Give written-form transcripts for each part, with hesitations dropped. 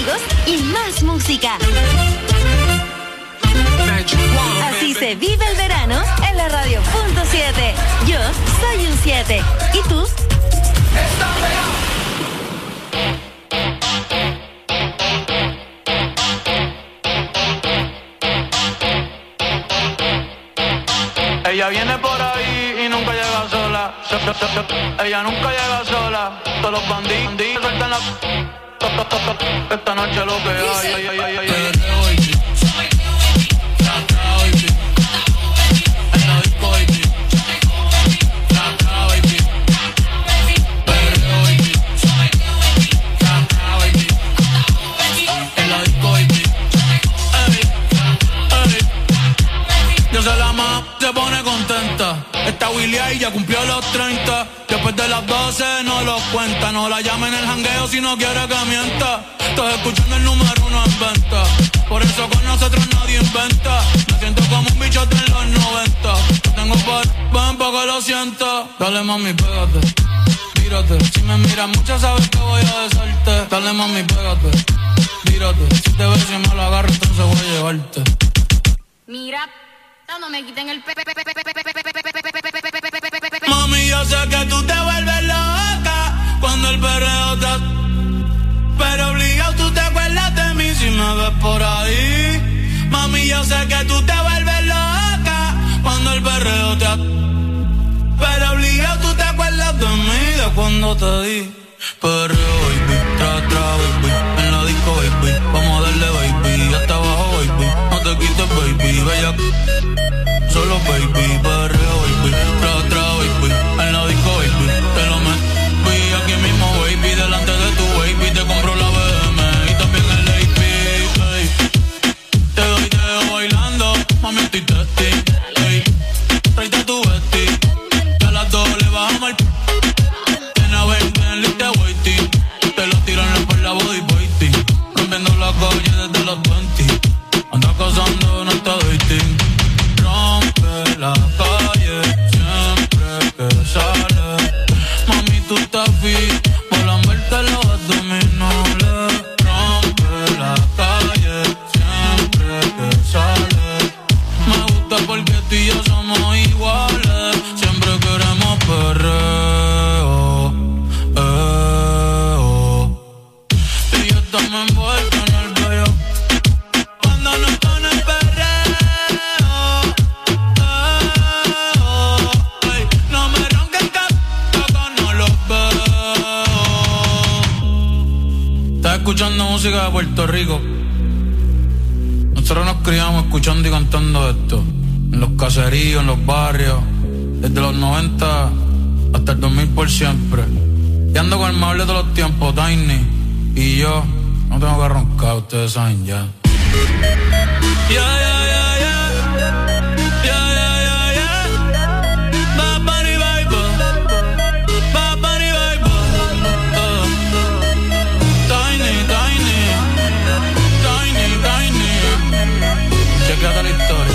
amigos y más música. Así se vive el verano en la Radio.7. Yo soy un 7. ¿Y tú? Ella viene por ahí y nunca llega sola. Ella nunca llega sola. Todos los bandidos sueltan la... Esta noche lo que hay. Se pone contenta. Esta Willy ahí ya cumplió los 30. Después de las 12 no los cuenta. No la llame en el jangueo si no quiere que mienta. Estás escuchando el número 1 en venta. Por eso con nosotros nadie inventa. Me siento como un bichote en los 90. Lo tengo ven pa' que lo sienta. Dale mami, pégate, tírate. Si me miras mucho sabes que voy a besarte. Dale mami, pégate, tírate. Si te ves y me lo agarro entonces voy a llevarte. Mira, no me quiten el Mami, yo sé que tú te vuelves loca cuando el perreo te... Pero obligado tú te acuerdas de mí si me ves por ahí. Mami, yo sé que tú te vuelves loca cuando el perreo te... Pero obligado tú te acuerdas de mí de cuando te di. Perreo, baby, baby, en la disco, baby, vamos a darle, baby, hasta abajo, baby, no te quites, baby, bella, solo, baby, perreo, baby, baby, en la disco, baby, te lo meto, aquí mismo, baby, delante de tu baby, te compro la BM y también el AP, hey. Te doy dedo bailando, mami, estoy testy, hey. Tráete tu vesti, que a las 2 le bajamos el... Te lo tiran por la body fighting, rompiendo la calle desde los 20. Anda cazando, no está dating. Rompe la calle siempre que sale. Mami, tú estás fit, por lamberte los abdominales. Rompe la calle siempre que sale. Me gusta porque tú y yo somos iguales. Siempre queremos perreo. Estamos envueltos en el bello cuando nos pone el perreo. Ay, no me ronquen que no los veo. Estás escuchando música de Puerto Rico. Nosotros nos criamos escuchando y cantando esto en los caseríos, en los barrios, desde los 90 hasta el 2000 por siempre. Y ando con el mable de los tiempos, Tiny. Y yo no tengo que roncar, ustedes saben ya. Bad Bunny Bible. Bad Bunny Bible. Tiny. Chequéate la historia.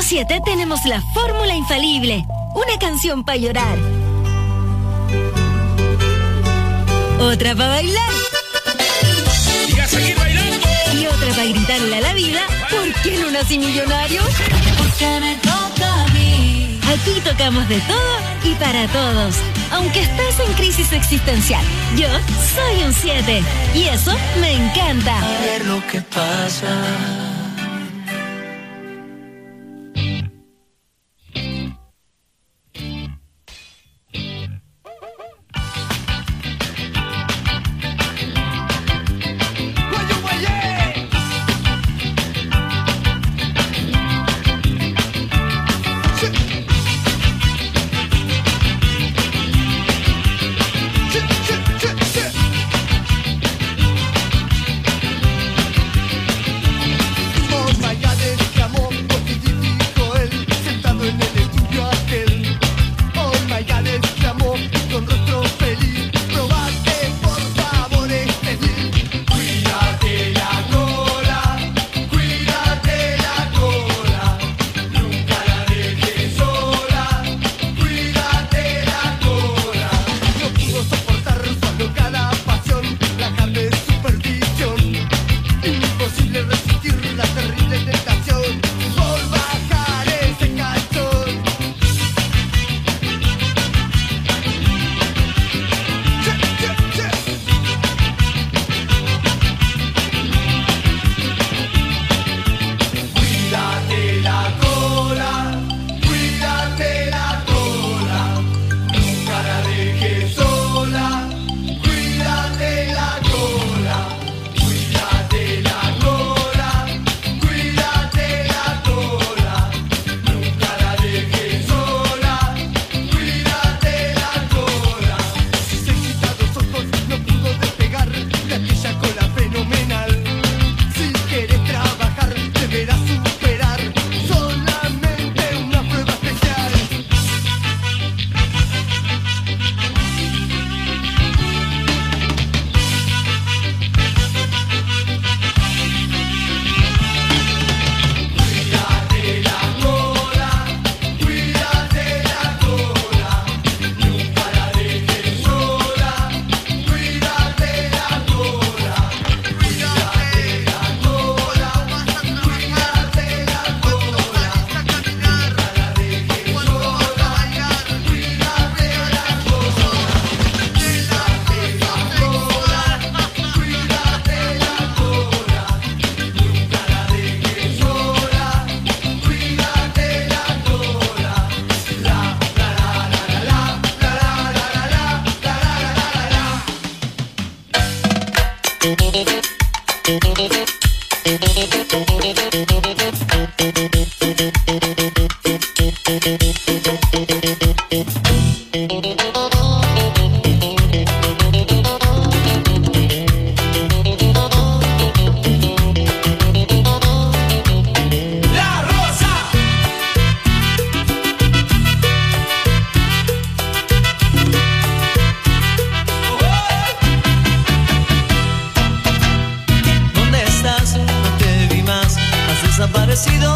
7 tenemos la fórmula infalible. Una canción para llorar. Otra para bailar. Y a seguir bailando. Y otra para gritarle a la vida, ¿por qué no nací millonario? Porque me toca a mí. Aquí tocamos de todo y para todos. Aunque estés en crisis existencial, yo soy un 7. Y eso me encanta. A ver lo que pasa.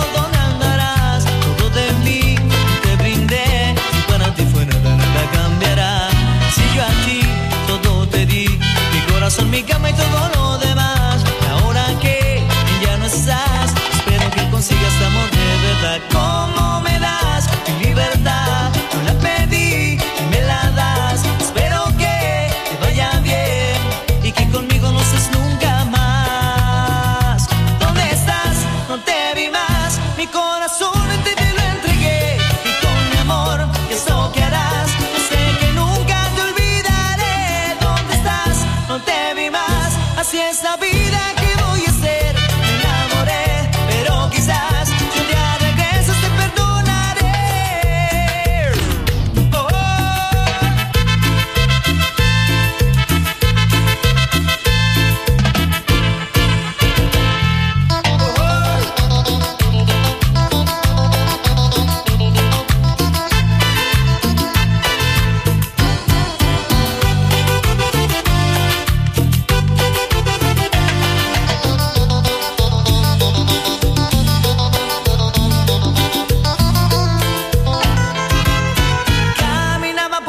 ¿Dónde andarás? Todo de mí te brindé. Si para ti fuera nada cambiar.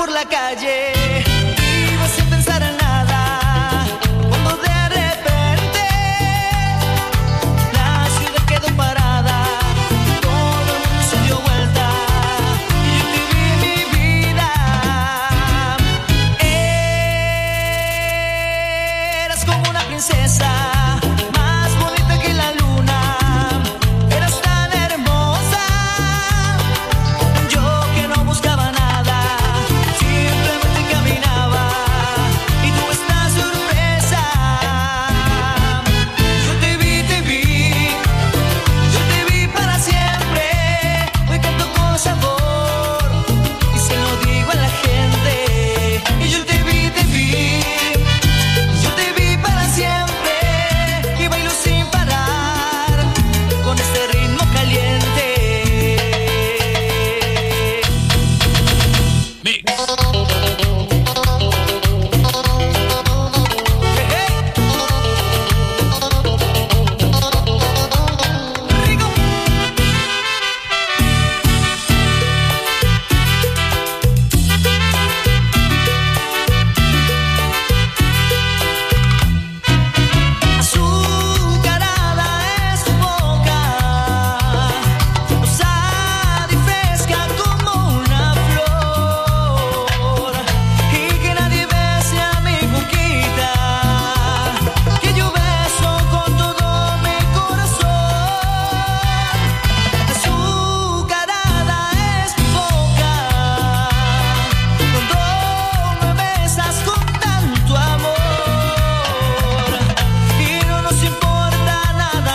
por la calle y vas sin pensar en nada, cuando de repente la ciudad quedó parada, todo el mundo se dio vuelta y yo te vi en mi vida. Eras como una princesa, más bonita que la luna. Eras tan hermosa, yo que no buscaba nada, simplemente caminaba y tuve esta sorpresa. Yo te vi para siempre. Hoy canto con sabor y se lo digo a la gente. Y yo te vi para siempre y bailo sin parar con este ritmo caliente. Mix. Rico. Azucarada es tu boca, rosada y fresca como una flor, y que nadie bese a mi boquita, que yo beso con todo mi corazón. Azucarada es tu boca, cuando me besas con tanto amor, y no nos importa nada,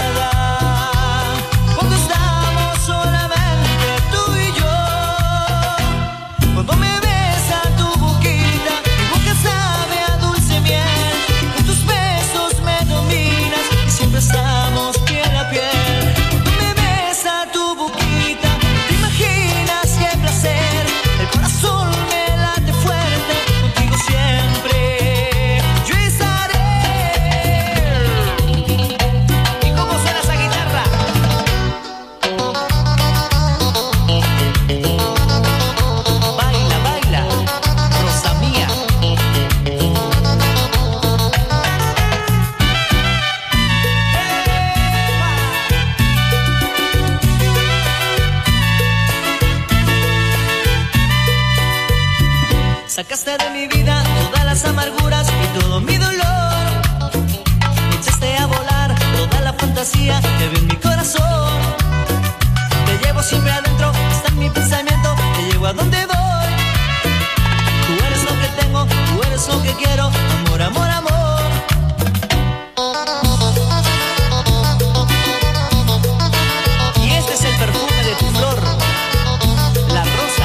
cuando estamos solamente tú y yo. Cuando me besa tu boquita, mi boca sabe a dulce miel, con tus besos me dominas y siempre estamos piel a piel. Cuando me besa tu boquita, te imaginas qué placer, el corazón me late fuerte, contigo siempre yo estaré. ¿Y cómo suena esa guitarra? Baila, baila, rosa mía. Sacaste de mi vida todas las amarguras y todo mi dolor. Me echaste a volar toda la fantasía que vi en mi corazón. Te llevo siempre adentro, está en mi pensamiento, te llevo a donde voy. Tú eres lo que tengo, tú eres lo que quiero, amor, amor, amor. Y este es el perfume de tu flor, la rosa.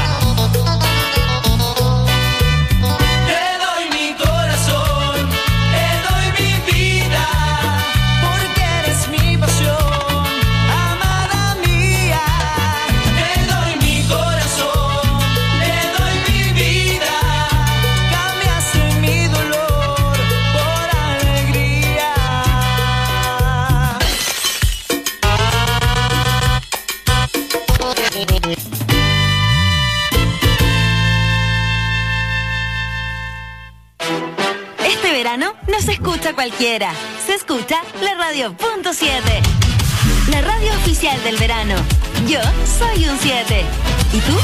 Te doy mi corazón, te doy mi vida, porque eres mi pasión, amada mía. Te doy mi corazón, te doy mi vida, cambiaste mi dolor por alegría. Este verano no se escucha cualquiera, se escucha la radio.7, la radio oficial del verano. Yo soy un 7. ¿Y tú?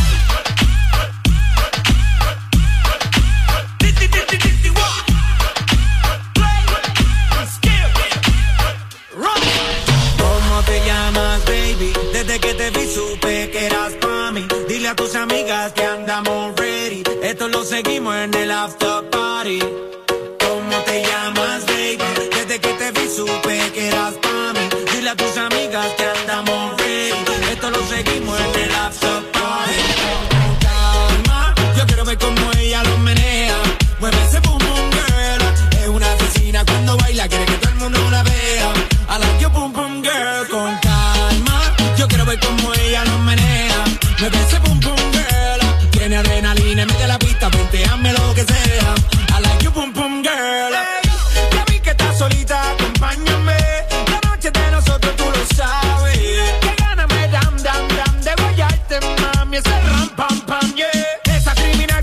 ¿Cómo te llamas, baby? Desde que te vi supe que eras pa' mí. Dile a tus amigas que andamos ready. Esto lo seguimos en el after party. ¿Cómo te llamas, baby? Desde que te vi supe que eras pa' mí. Dile a tus amigas que andamos ready. Esto lo seguimos en el after party. Con calma, yo quiero ver cómo ella lo menea. Mueve ese boom boom girl. Es una asesina cuando baila, quiere que todo el mundo la vea. I like your boom boom girl. Con calma, yo quiero ver cómo ella lo menea. Mueve ese boom boom girl. Tiene adrenalina, mete la pista, venteame lo que sea. I like your boom boom girl. Hey, ya vi que estás solita, acompáñame. La noche es de nosotros, tú lo sabes. Que gana me dam dam dam de guayarte, mami. Ese ram pam pam, yeah. Esa criminal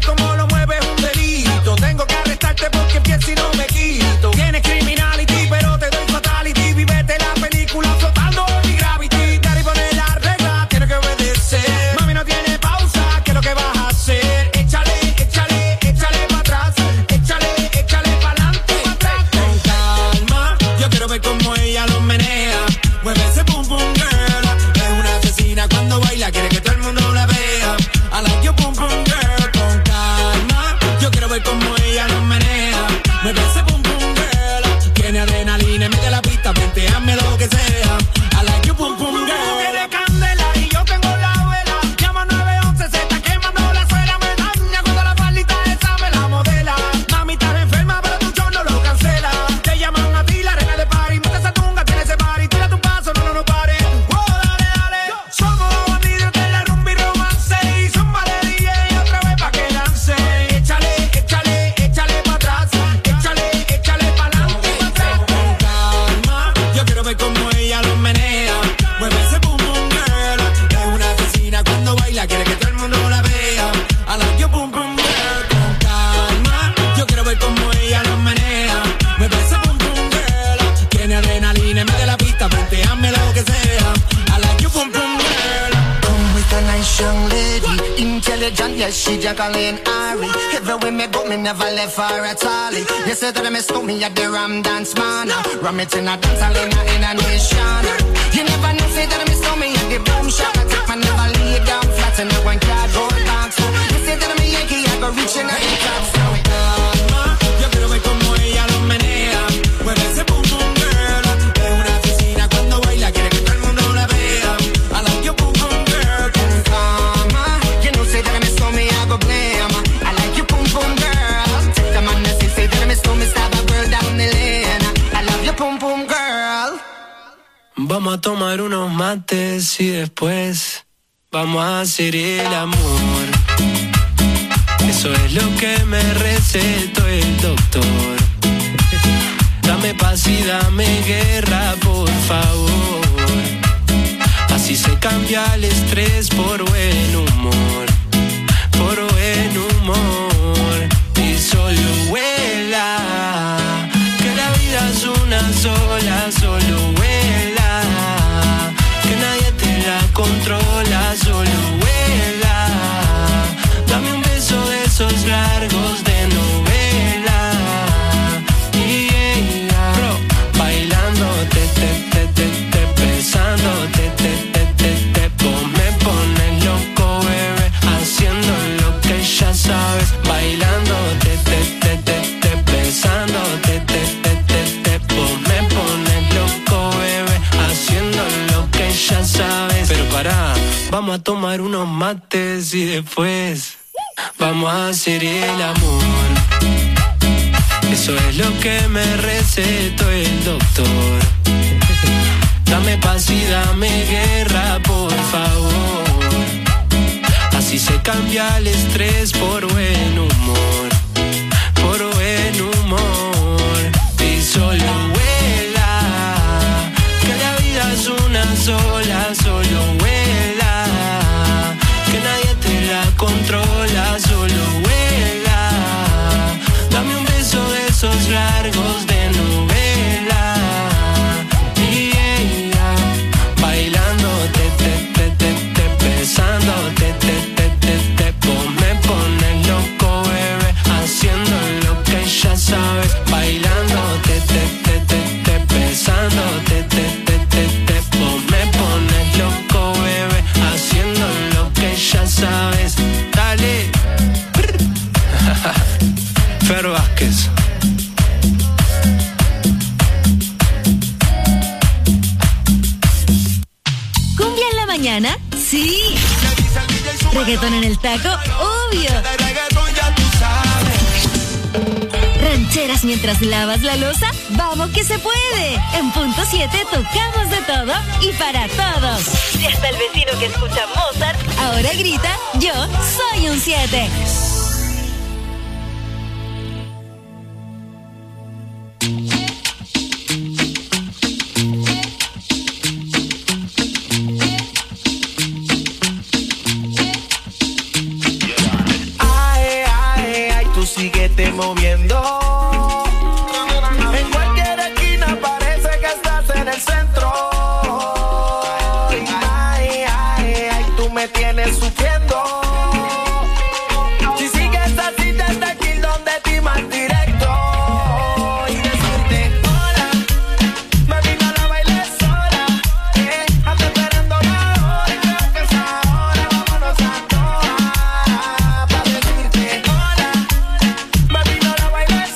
Yes, she Jacqueline Ari. Everywhere me go, me never left her at all. You said that I miss me at the Ram Dance Man. Ram it in a dance hall in a nation. You never know, say that I miss me at the Boom Shop. I take my never lay down flat in a one cardboard box. You said that I'm a Yankee, I go reaching out the top. Yo quiero ver como ella lo menea. Mueve ese pum pum girl. Es una asesina cuando baila, quiere que todo el mundo la vea. I like your pum pum girl. You know, say that I miss me, I go blame. I like your pum pum girl. Take the man that say that I miss me, stab a girl down the lane. I love your pum pum girl. Vamos a tomar unos mates y después vamos a hacer el amor. Eso es lo que me recetó el doctor. Dame paz y dame guerra, por favor. Así se cambia el estrés por buen humor. Por buen humor. Y solo vuela, que la vida es una sola, solo vuela. Que nadie te la controla, solo vuela. Dame un beso de esos largos de novela. Bro, bailando, besando, me pones loco, bebé, haciendo lo que ya sabes. Bailando, besando, me pones loco, bebé, haciendo lo que ya sabes. Pero pará, vamos a tomar unos mates y después vamos a hacer el amor. Eso es lo que me recetó el doctor. Dame paz y dame guerra, por favor. Así se cambia el estrés por buen humor. Por buen humor. Y solo vuela, que la vida es una sola, solo vuela. Que nadie te la controla, solo vuela. Dame un beso de esos largos de novela. Bailando, besando, me pones loco, bebé, haciendo lo que ya sabes. Bailando, besando, me pones loco, bebé, haciendo lo que ya sabes. Dale. Fer Vázquez. ¿Cumbia en la mañana? Sí. ¿Reggaetón en el taco? Obvio. ¿Rancheras mientras lavas la loza? ¡Vamos que se puede! En Punto 7 tocamos de todo y para todos. Y hasta el vecino que escucha Mozart ahora grita, yo soy un 7. Síguete moviendo. En cualquier esquina parece que estás en el centro. Ay, ay, ay, tú me tienes sufriendo. Si sigues así desde aquí donde ti más directo. Y decirte hola, me vino a la baile sola. Ando esperando la hora, creo que es ahora, vámonos a todas. Pa' decirte hola, me vino a la baile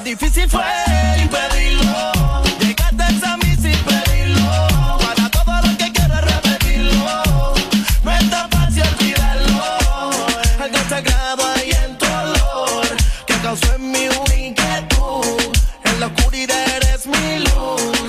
difícil fue impedirlo. Llegaste a mí sin pedirlo. Para todo lo que quiero repetirlo. No es tan fácil olvidarlo. Algo sagrado hay en tu olor que causó en mí una inquietud. En la oscuridad eres mi luz.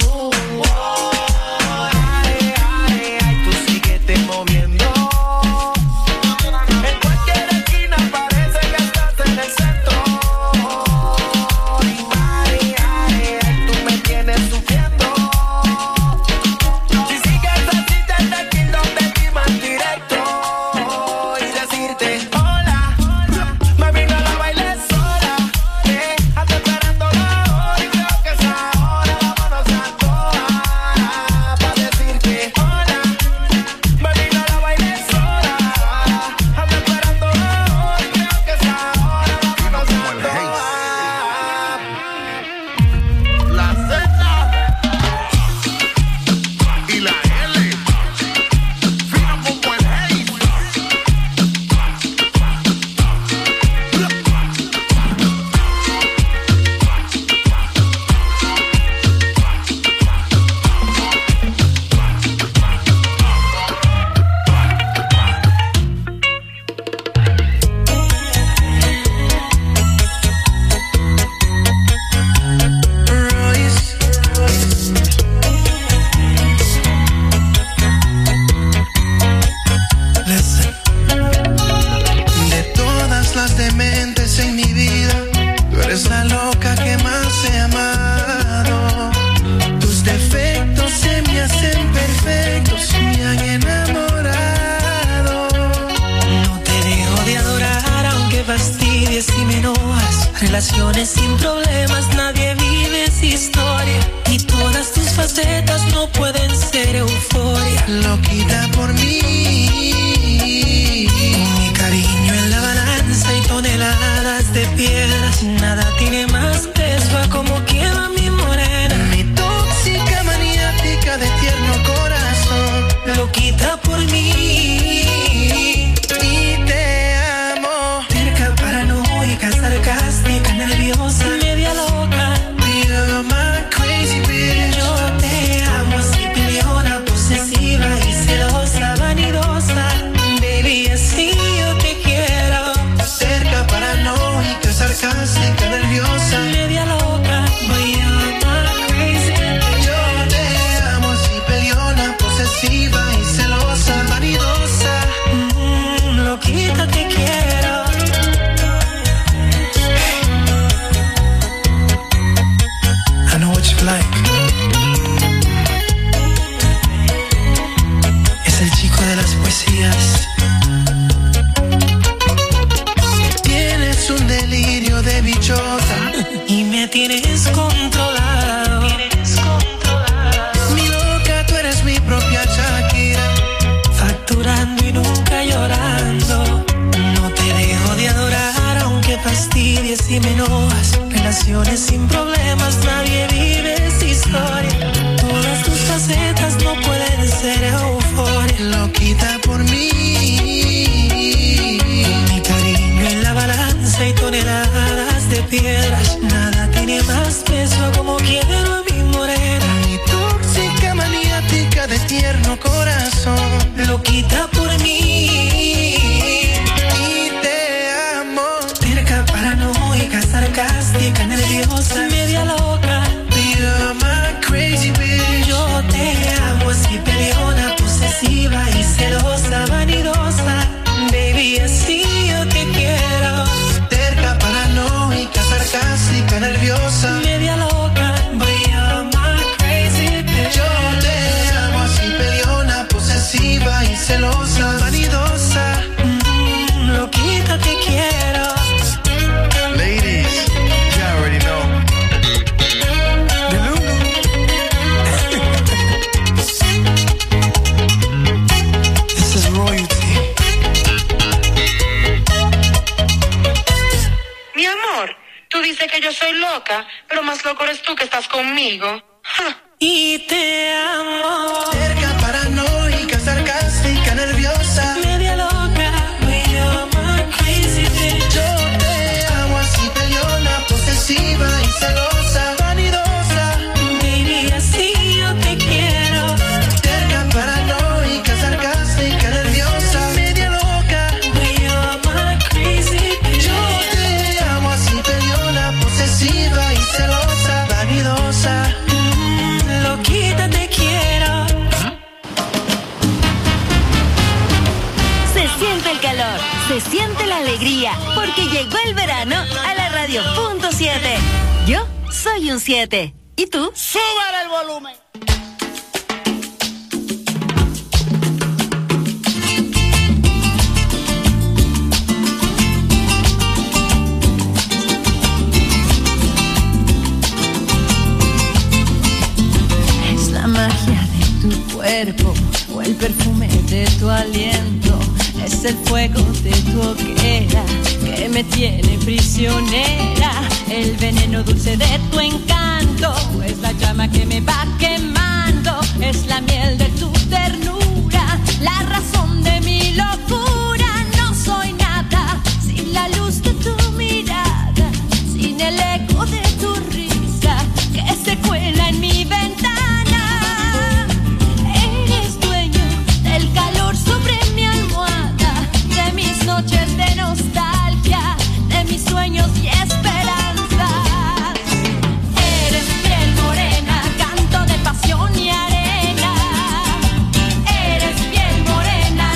Relaciones sin problemas, nadie vive esa historia. Y todas tus facetas no pueden ser euforia. Loquita por mí. Mi cariño en la balanza y toneladas de piedras. Nada tiene más peso a como queda mi morena. Mi tóxica maniática de tierno corazón. Loquita por mí. Sarcástica, nerviosa, media loca. You're my crazy bitch. Yo te amo así, peleona, posesiva y celosa, vanidosa. Baby, así yo te quiero. Cerca, paranoica, sarcástica, nerviosa, media loca. You're my crazy bitch. Yo te amo así, peleona, posesiva y celosa, vanidosa. Loquita, te quiero. Es el chico de las poesías. Tienes un delirio de bichota y me tienes controlado. Mi loca, tú eres mi propia Shakira. Facturando y nunca llorando. No te dejo de adorar aunque fastidies y me enojas. Relaciones sin problemas, nadie vive esa historia. Todas tus facetas no pueden ser euforia. Loquita por mí. Mi cariño en la balanza y toneladas de piedras. Nada tiene más peso como quiero a mi morena. Mi tóxica maniática de tierno corazón. Loquita por mí. Y te amo. Terca, paranoica, sarcástica, nerviosa, media loca. You're my crazy bitch. Yo te amo así, peleona, posesiva y celosa, vanidosa. Baby, así yo te quiero. Terca, paranoica, sarcástica, nerviosa, media loca. You're my crazy bitch. Yo te amo así, peleona, posesiva y celosa, vanidosa. Loquita, te quiero. Ladies, you already know. This is royalty. Mi amor, tú dices que yo soy loca, pero más loco eres tú que estás conmigo. Y te amo. Cerca, paranoica, sarcástica, nerviosa, media loca. You're my crazy bitch. Yo te amo así, peleona, posesiva y celosa. temprano a la radio .7. Yo soy un 7. ¿Y tú? ¡Súbale el volumen! Es la magia de tu cuerpo o el perfume de tu aliento. Es el fuego de tu hoguera que me tiene prisionera. El veneno dulce de tu encanto es la llama que me va quemando. Es la miel de tu ternura, la razón de mi locura. No soy nada sin la luz de tu mirada, sin el eco de tu risa que se cuela en mi ventana. Eres dueño del calor sobre mi almohada, de mis noches de nostalgia, de mis sueños y esperanzas. Eres piel morena, canto de pasión y arena. Eres piel morena,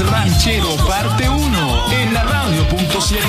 Ranchero parte 1 en la radio.7.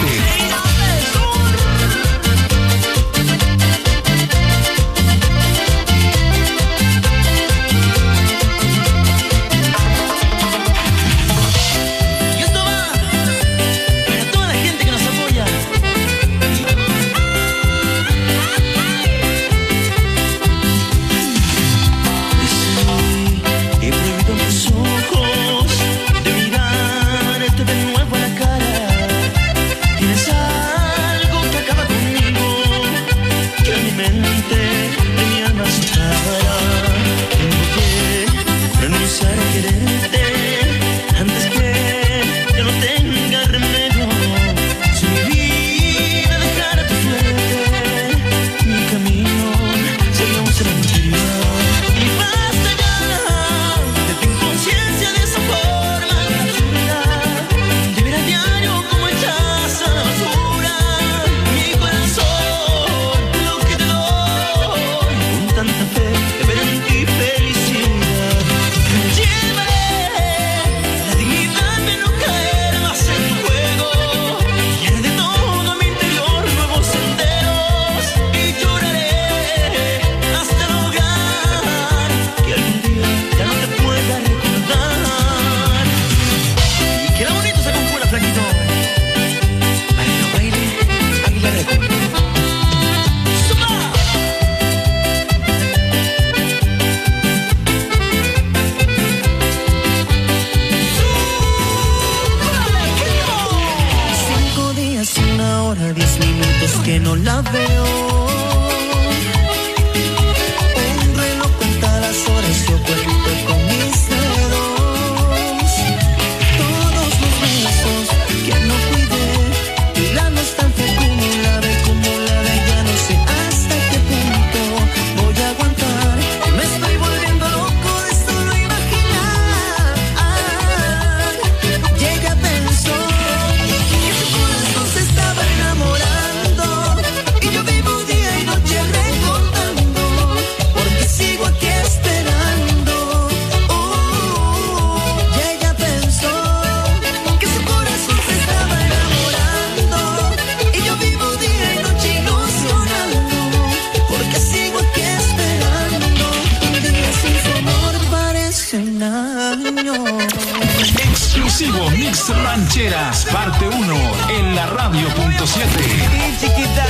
Exclusivo Mix Rancheras parte 1 en la radio.7. Chiquita,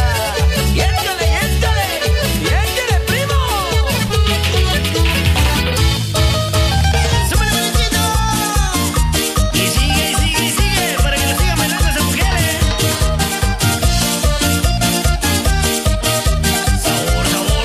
yéntale, primo. Súbele, bonito. Y sigue, para que lo sigan bailando esas mujeres. Sabor.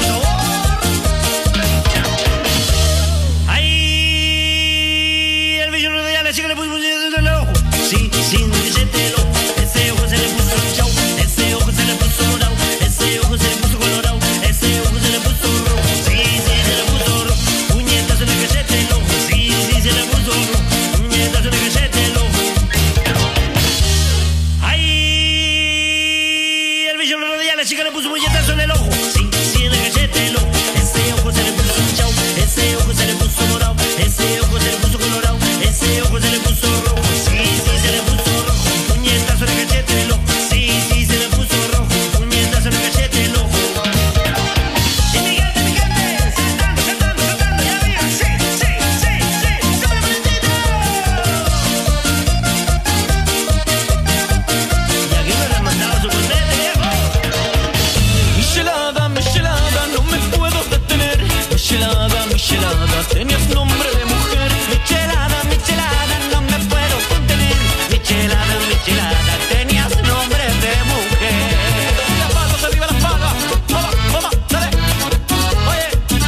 Ay, el bello de la chica le puso el ojo. Sí, sin recetelo. Ese ojo se le puso chau. Ese ojo se le puso morado. Ese ojo se le puso colorado. Ese ojo se le puso rojo. Sí, se le puso rojo. Puñetas en el cachete el ojo. Sí, se le puso rojo. Puñetas en el cachete el ojo. Ay, el bicho lo rodea. La chica le puso puñetazo en el ojo. Sí, en el cachete el ojo. Ese ojo se le puso chau. Ese ojo se le puso morado. Ese ojo se le puso colorado. Ese ojo se le puso rojo. Sí, se le puso rojo. Puñetazo en el cachete el ojo. Sí, se le puso rojo. Puñetazo en el cachete el ojo. Y mi gente, saltando, ya arriba. Sí, súper bonito. Y aquí me remandaba su contete, viejo. Michelada, no me puedo detener. Michelada, tenías nombre de mujer. Michelada, no me puedo contener. Michelada, tenías nombre de mujer. Las palmas, arriba las palmas. Vamos, dale. Oye.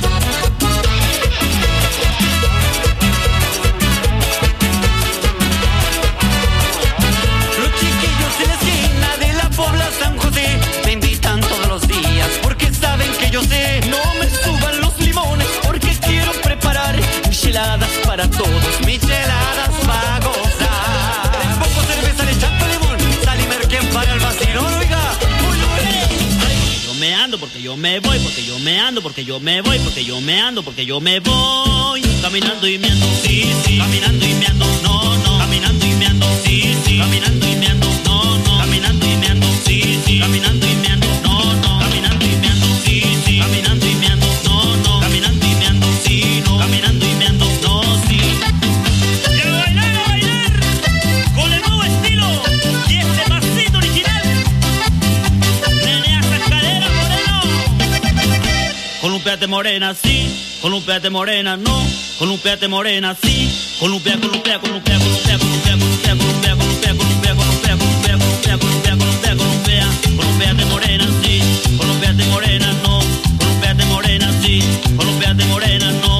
Los chiquillos en la esquina de la Pobla San José me invitan todos los días porque saben que yo sé. No me suban los limones porque quiero preparar micheladas para todos, micheladas para gozar. Les pongo cerveza, le echando limón, sal y merquén para el vacilón, oiga. Yo me ando porque yo me voy, porque yo me ando, porque yo me voy, porque yo me ando, porque yo me voy. Caminando y me ando, sí, caminando y me ando, no, caminando caminando y meando, sí, sí, caminando y meando, no, no, caminando y meando, sí, sí, caminando y meando, no, no, caminando y meando, sí, sí, caminando y meando, no, no, caminando y meando, sí, no, caminando y meando, no, sí. Y a bailar con el nuevo estilo y este pasito original. Menea esas caderas, moreno. Columpiate morena, sí, columpiate morena, no, columpiate morena, sí, columpia, columpia, columpia, columpia, columpia, columpia, columpia, columpia, columpia, columpia, columpia, columpia, columpia, columpia, columpia, columpiate morena, sí, columpiate morena, no, columpiate morena, sí, columpiate morena, no.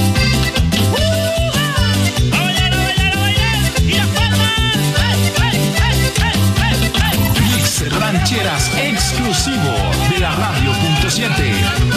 A bailar, a bailar, a bailar, y las palmas. Mix Rancheras exclusivo de la Radio.7.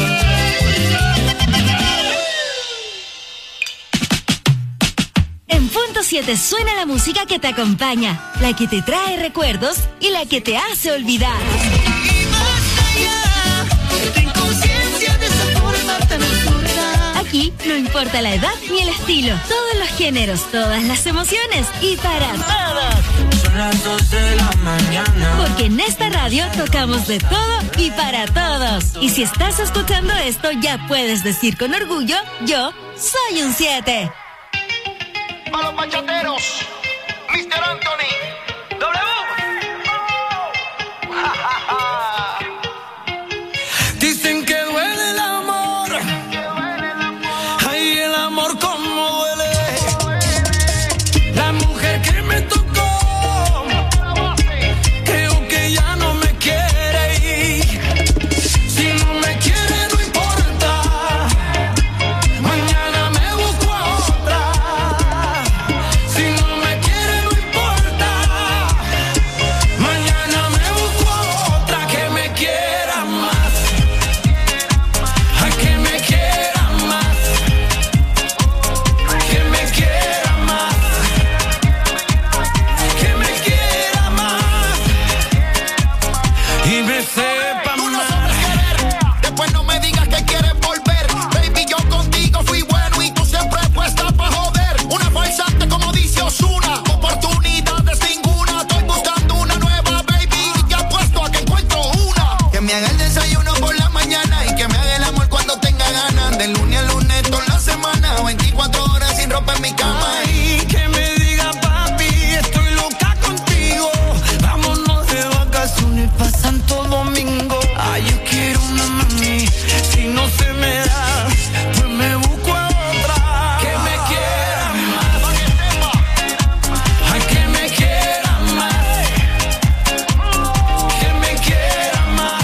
En punto 7 suena la música que te acompaña, la que te trae recuerdos y la que te hace olvidar. Y más allá, ten conciencia de esa forma tan absurda. Aquí no importa la edad ni el estilo, todos los géneros, todas las emociones y para todos. Son las 2 de la mañana. Porque en esta radio tocamos de todo y para todos. Y si estás escuchando esto, ya puedes decir con orgullo, yo soy un 7. A los bachateros, Mr. Anthony, W. Dicen que duele el amor. Ay, el amor como duele. La mujer que me tocó, creo que ya no me quiere ir. Si no me quiere no importa, mañana me busco a otra. Si no me quiere no importa, mañana me busco a otra que me quiera más. Ay, que me quiera más, que me quiera más, que me quiera más y me sepa Tú no más. sabes querer, después no me digas que quieres volver. Baby, yo contigo fui bueno y tú siempre puesta pa' joder. Una falsante como dice Ozuna, oportunidades ninguna. Estoy buscando una nueva, baby, y te apuesto a que encuentro una. Que me haga el desayuno por la mañana y que me haga el amor cuando tenga ganas. De lunes a lunes toda la semana, 24 horas sin ropa en mi cama. Ay, que me diga papi, estoy loca contigo. Vámonos de vacaciones pa' Santo Domingo. Ay, yo quiero una mami, si no se me da, pues me busco a otra. Que me quiera más, ay, que me quiera más, que me quiera más,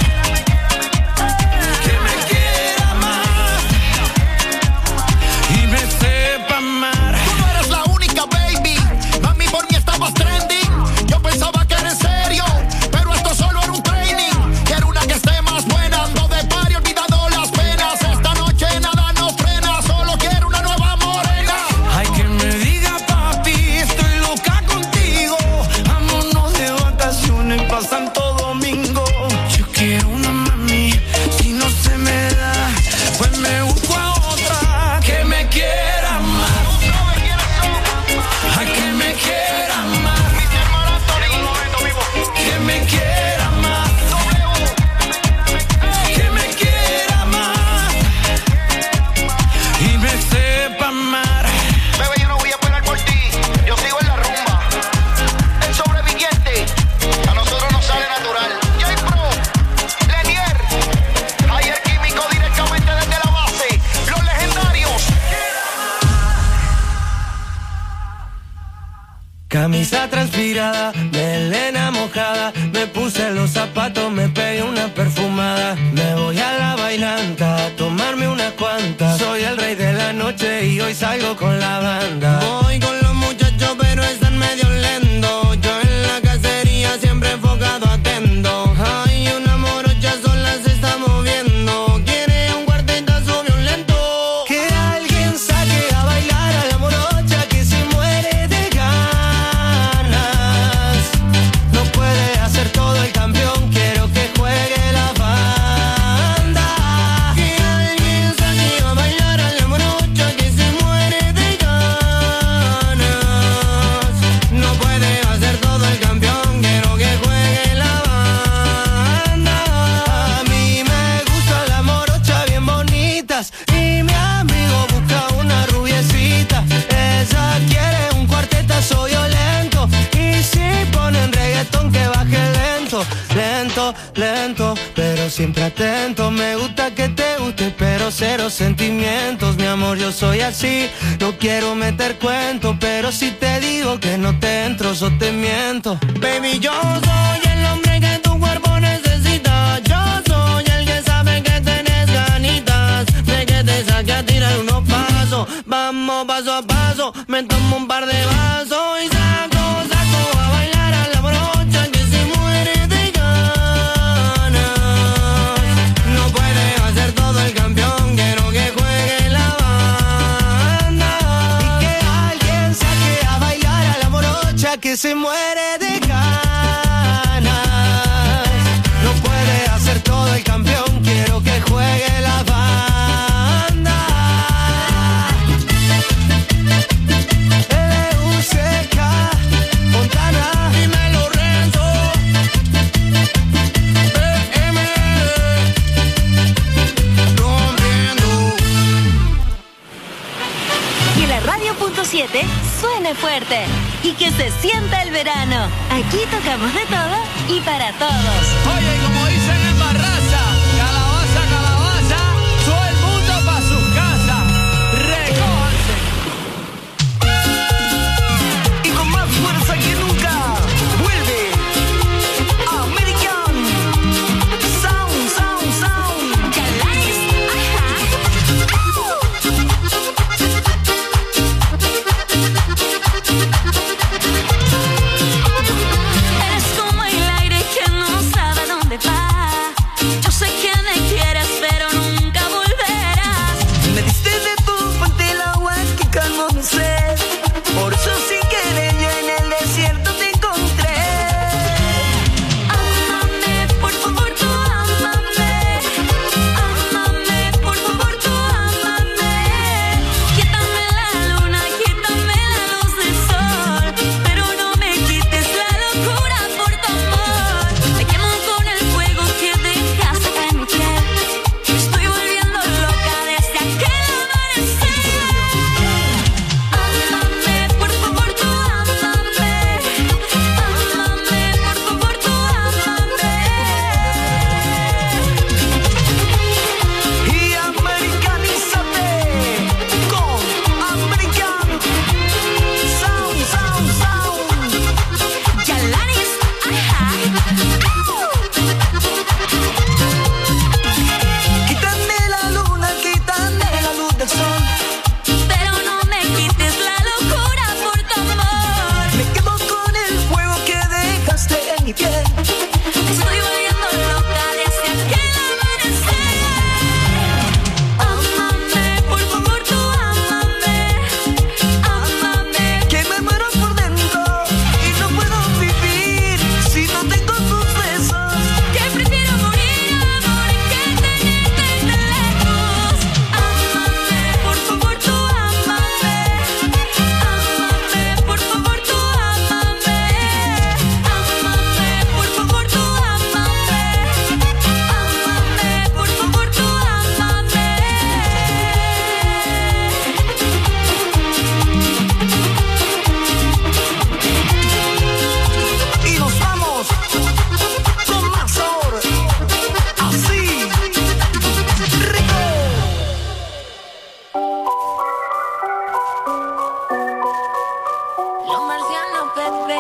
que me quiera más y me sepa amar. Tú no eres la única, baby. Mami, por mí estabas trending. Yo pensaba que era en serio, pero esto solo era un training. Quiero una que esté más buena, ando de party, olvidando las penas. Esta noche nada nos frena, solo quiero una nueva morena. Ay, que me diga papi, estoy loca contigo. Vámonos de vacaciones pa' Santo Domingo. Yo quiero una mami, si no se me da, pues me busco a otra que me quiera más. Ay, que me quiera más, que me quiera más, que me quiera más y me sepa amar. Bebé, yo no voy a esperar por ti, yo sigo en la rumba. El sobreviviente, a nosotros nos sale natural. J-Pro, Lenier, Ayer Químico directamente desde la base. Los legendarios. Camisa transpirada, melena mojada, me puse los zapatos, me pegué una perfumada. Me voy a la bailanta a tomarme unas cuantas. Soy el rey de la noche y hoy salgo con la banda. Voy con los muchachos pero están medio lentos. Yo en la cacería siempre enfocado atento. Ay, una morocha sola se está moviendo. Quiere un cuartetazo violento. Que alguien saque a bailar a la morocha que se muere de ganas. No puede hacer todo el campeón, quiero que juegue la banda. Que alguien saque a bailar a la morocha que se muere de ganas. lento, pero siempre atento. Me gusta que te guste, pero cero sentimientos. Mi amor, yo soy así, no quiero meter cuento, pero si te digo que no te entro, yo te miento. Baby, yo soy el hombre que tu cuerpo necesita. Yo soy el que sabe que tenés ganitas de que te saque a tirar unos pasos. Vamos paso a paso, me tomo un par de vasos y saco a bailar a la brocha que se muere de ganas. No puede hacer todo el campeón, quiero que juegue la banda. Y que alguien saque a bailar a la brocha que se muere de ganas. No puede hacer todo el campeón, quiero que juegue la banda. Suene fuerte y que se sienta el verano. Aquí tocamos de todo y para todos. Oye, como dicen en Barraza, calabaza, calabaza, todo el mundo pa' sus casas. Recójanse. Y con más fuerza que nunca, vuelve American Sound, Sound, Sound. Chalanes, ajá. Eres como el aire que no sabe dónde va. Yo sé que me quieres, pero nunca volverás. Me diste de tu fuente el agua que calmó mi sed. Por eso sin querer yo en el desierto te encontré. Ámame, por favor, tú ámame. Ámame, por favor, tú ámame. Quítame la luna, quítame la luz del sol, pero no me quites la locura por tu amor. Me quemo con el fuego que dejaste en mi piel. Estoy volviendo loca desde aquel amanecer. Ámame, por favor, tú ámame. Ámame, por favor, tú ámame. Y americanízate con American Sound, Sound, Sound. Chalanes, ajá. Quítame la luna, quítame la luz del sol, Pero no me quites la locura por tu amor. me quemo con el fuego que dejaste en mi piel. Estoy volviendo loca desde aquel amanecer. Ámame, por favor, tú ámame. Ámame. Que me muero por dentro y no puedo vivir si no tengo tus besos. Que prefiero morir, amor, que tenerte lejos. Ámame, por favor, tú ámame. Ámame, por favor, tú ámame. Ámame, por favor, tú ámame. Ámame, por favor, tú ámame. Y nos vamos con más sabor, así, rico. Los marcianos, bebé.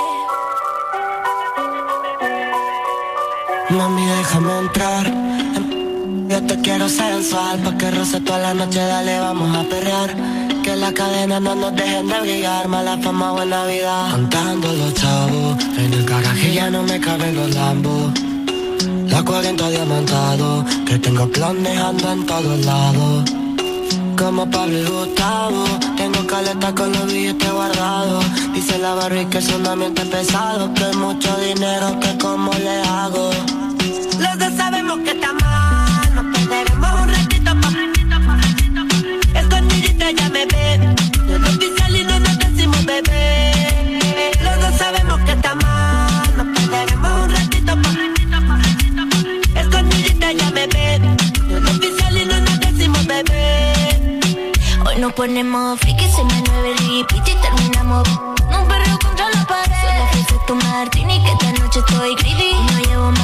Mami, déjame entrar. Yo te quiero sensual, pa' que roce toda la noche, dale, vamos a perrear. Que las cadenas no nos dejen de brillar, mala fama, buena vida. Contando los chavos, en el garaje ya no me caben los lambos. La 40 diamantado, que tengo clones, ando en todos lados. Como Pablo y Gustavo, tengo caleta con los billetes guardados. Dice la Barbie que es un ambiente pesado, que es mucho dinero, que cómo le hago. Los dos sabemos que está mal, nos perderemos un ratito escondidita ya me ve. No es oficial y no nos decimos bebé. Los dos sabemos que está mal, nos perderemos un ratito escondidita ya me ve. No es oficial y no nos decimos bebé. Hoy nos ponemos friki, se me mueve el repeat y terminamos. Un perreo contra la pared. Soy la fiesta tu martini, que esta noche estoy greedy. No llevo más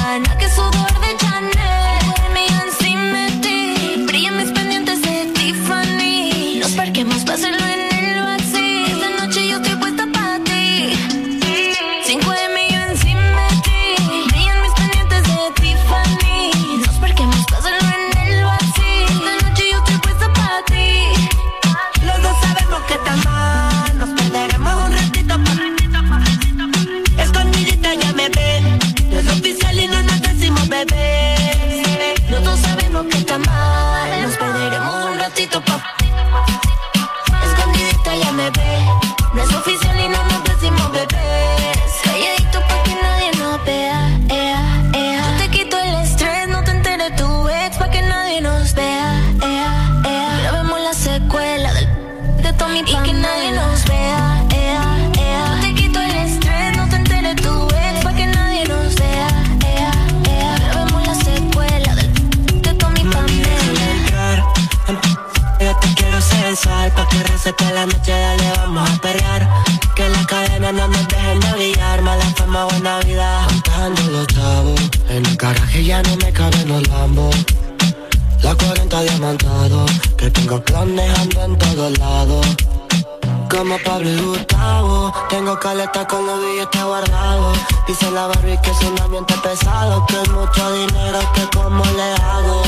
Gabbana, que sudor de Chanel. Me encima de ti, brillan mis pendientes de Tiffany. Nos parquemos para hacerlo en el vacío. Esta noche yo estoy puesta para ti. 5 de mí encima de ti, brillan mis pendientes de Tiffany. Nos parquemos para hacerlo en el vacío. Esta noche yo estoy puesta para ti. Los dos sabemos que está mal, nos perderemos un ratito escondidita ya me ven. No es oficial y no nos decimos bebé. Los dos sabemos que está mal, nos perderemos un ratito escondidita ya me ve. No es oficial y no nos decimos bebés. Calladito pa' que nadie nos vea, Yo te quito el estrés, no te enteres tu ex, pa' que nadie nos vea, Grabemos la secuela de Tommy y que nadie nos vea, Yo te quito el estrés, no te enteres tu ex, pa' que nadie nos vea, Grabemos la secuela de Tommy y Pamela. Yo te quiero sensual, pa' que recete la noche, dale, vamos a perrear. Que las cadenas no nos dejen de brillar, mala fama, buena vida. Contando los chavos, en el garaje ya no me caben los lambos. La 40 diamantado, que tengo planes, ando en todos lados. Como Pablo y Gustavo, tengo caleta con los billetes guardados. Dice la Barbie que es un ambiente pesado, que es mucho dinero, que como le hago.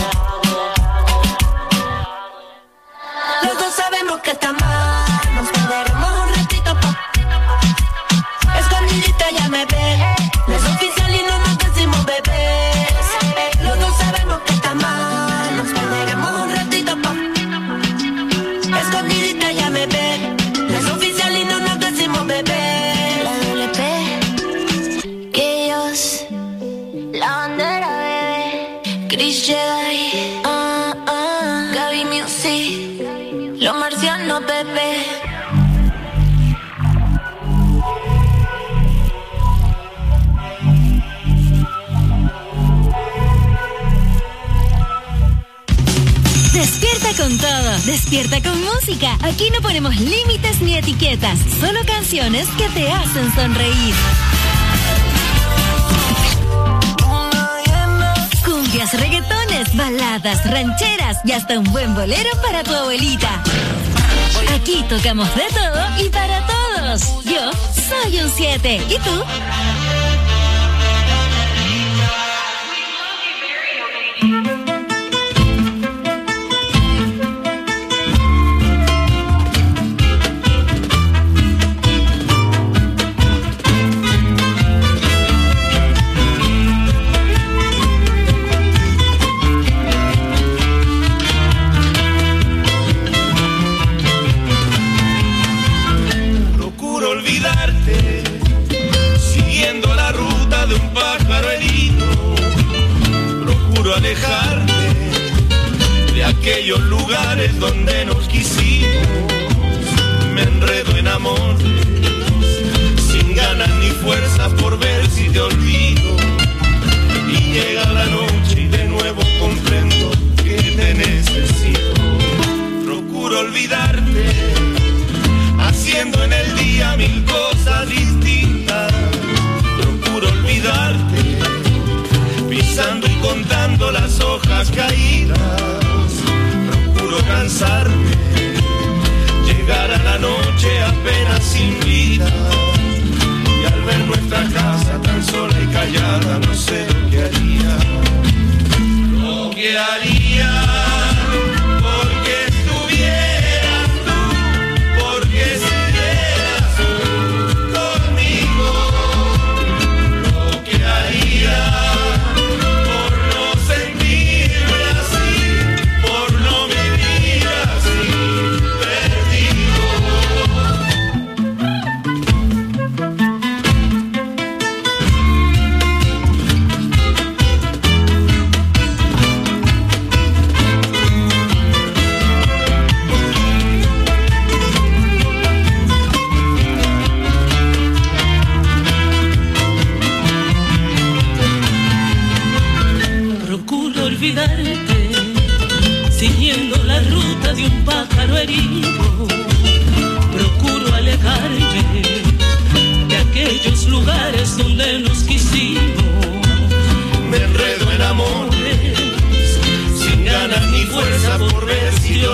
Los dos sabemos que está mal, nos perderemos un ratito escondidita ya me ve. No es oficial y no nos decimos bebés. Los dos sabemos que está mal, nos perderemos un ratito escondidita ya me ve. No es oficial y no nos decimos bebés. La WP, que ellos, la bandera bebé, Chris Jedi, Gaby Music, los marcianos bebé. Despierta con todo, despierta con música. Aquí no ponemos límites ni etiquetas, solo canciones que te hacen sonreír. Cumbias, reggaetones, baladas, rancheras y hasta un buen bolero para tu abuelita. Aquí tocamos de todo y para todos. Yo soy un 7. ¿Y tú? Alejarte de aquellos lugares donde nos quisimos. Me enredo en amores sin ganas ni fuerzas por ver si te olvido. Y llega la noche y de nuevo comprendo que te necesito. Procuro olvidarte haciendo en el día mil cosas distintas. Procuro olvidarte pisando y contando las hojas caídas. Procuro cansarme, llegar a la noche apenas sin vida. Y al ver nuestra casa tan sola y callada, no sé lo que haría. Lo que haría porque estuvieras tú, porque estuvieras tú conmigo. Lo que haría siguiendo la ruta de un pájaro herido. Procuro alejarme de aquellos lugares donde nos quisimos.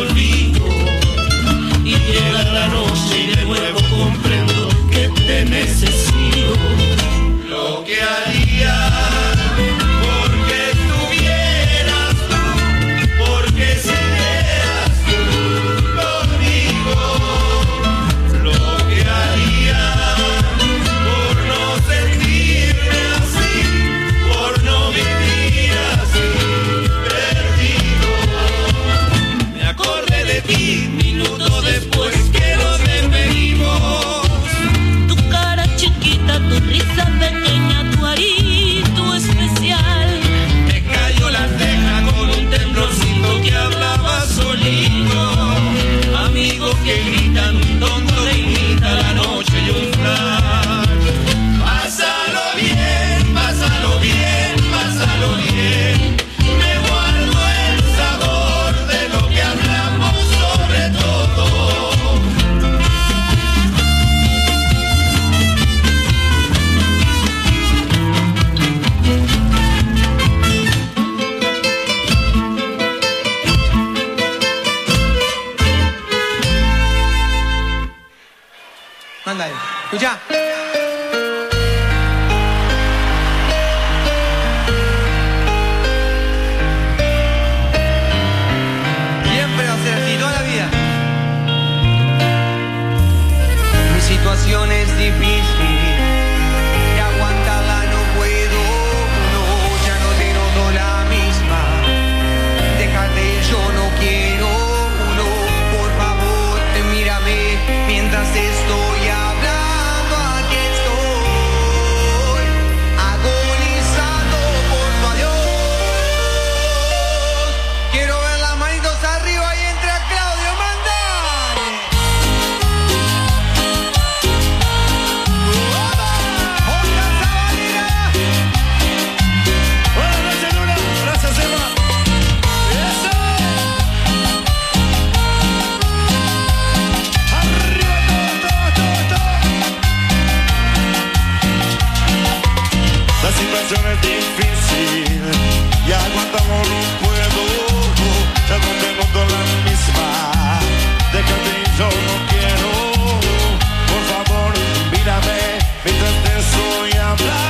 olvido. Y llega la noche y de nuevo comprendo que te necesito. Lo que haría porque estuvieras tú, porque siguieras tú conmigo. Lo que haría por no sentirme así, por no vivir así, perdido. Me acordé de ti minutos después que nos despedimos. Tu cara chiquita, tu risa pequeña, tu arito especial. Me cayó la ceja con un temblorcito que hablaba solito. Amigos que gritan, un tonto le imita la noche y un flash. Pásalo bien, pásalo bien, pásalo bien. Me guardo el sabor de lo que hablamos sobre todo. Manda ahí. Escucha. Siempre va a ser así, toda la vida. Mi situación es difícil y aguantarla no puedo. No, ya no te noto la misma. Déjate, yo no quiero. No, por favor, mírame mientras estoy hablando. Aquí estoy agonizando por tu adiós. Quiero ver las manitos arriba y entra Claudio Mandani. ¡Hola, Sabanera! Buenas noches, Luna. Gracias, Emma. ¡Eso! ¡Arriba todo! La situación es difícil y aguantamos no puedo. Ya no tengo toda la misma. Déjate, yo no quiero. Por favor, mírame mientras te estoy hablando.